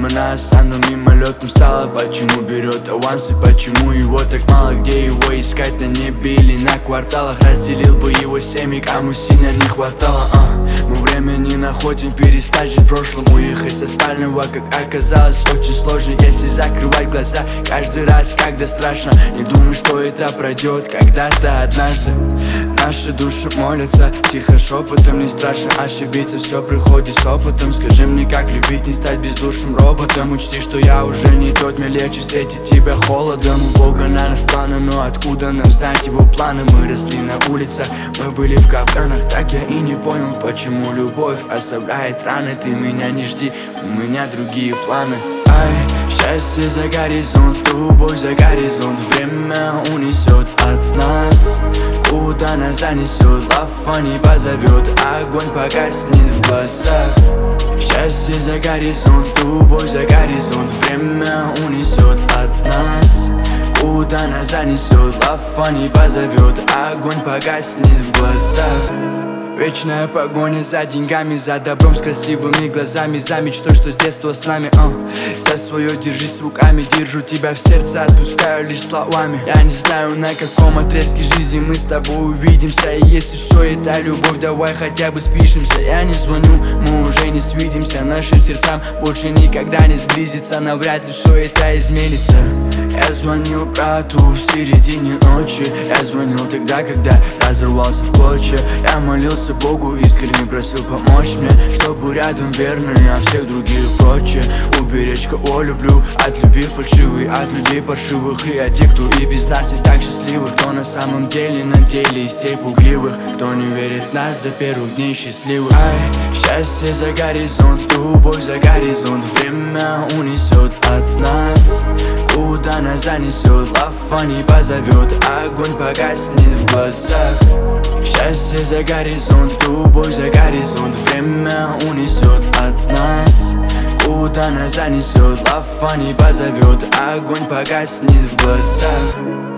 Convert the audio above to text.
мимо нас, оно мимолетом стало. Почему берет авансы, почему его так мало? Где его искать, на небе или на кварталах? Разделил бы его семьи, кому сильно не хватало. Мы время не находим, перестать жить в прошлом. Уехать со спального, как оказалось, очень сложно, если закрывать глаза каждый раз, когда страшно. Не думай, что это пройдет когда-то однажды. Наши души молятся тихо, шепотом. Не страшно ошибиться, все приходит с опытом. Скажи мне, как любить, не стать бездушным роботом. Учти, что я уже не тот, мне легче встретить тебя холодом. У Бога на нас планы, но откуда нам знать его планы? Мы росли на улицах, мы были в капканах. Так я и не понял, почему любовь оставляет раны. Ты меня не жди, у меня другие планы. Ай, счастье за горизонт, любовь за горизонт. Время унесет от нас, куда нас занесет. Лафа не позовет, огонь погаснет в глазах. Счастье за горизонт, любовь за горизонт. Время унесет от нас, куда нас занесет. Лафа не позовет, огонь погаснет в глазах. Вечная погоня за деньгами, за добром с красивыми глазами, за мечтой, что с детства с нами. За свое держись руками, держу тебя в сердце, отпускаю лишь словами. Я не знаю, на каком отрезке жизни мы с тобой увидимся. И если все это любовь, давай хотя бы спишемся. Я не звоню, мы уже не свидимся. Нашим сердцам больше никогда не сблизиться. Навряд ли все это изменится. Я звонил брату в середине ночи. Я звонил тогда, когда разорвался в клочья. Я молился Богу, искренне просил помочь мне, чтобы рядом верные, а всех других прочее. Уберечь кого люблю, от любви фальшивой, от людей паршивых. И от тех, кто и без нас и так счастливых. Кто на самом деле на деле из тех пугливых, кто не верит в нас до первых дней счастливых. Ай, счастье за горизонт, любовь за горизонт. Время унесет от нас, куда нас занесет. Лафа не позовет, огонь погаснет в глазах. Счастье за горизонт, любовь за горизонт. Время унесет от нас, куда нас занесет. Лафа не позовет, огонь погаснет в глазах.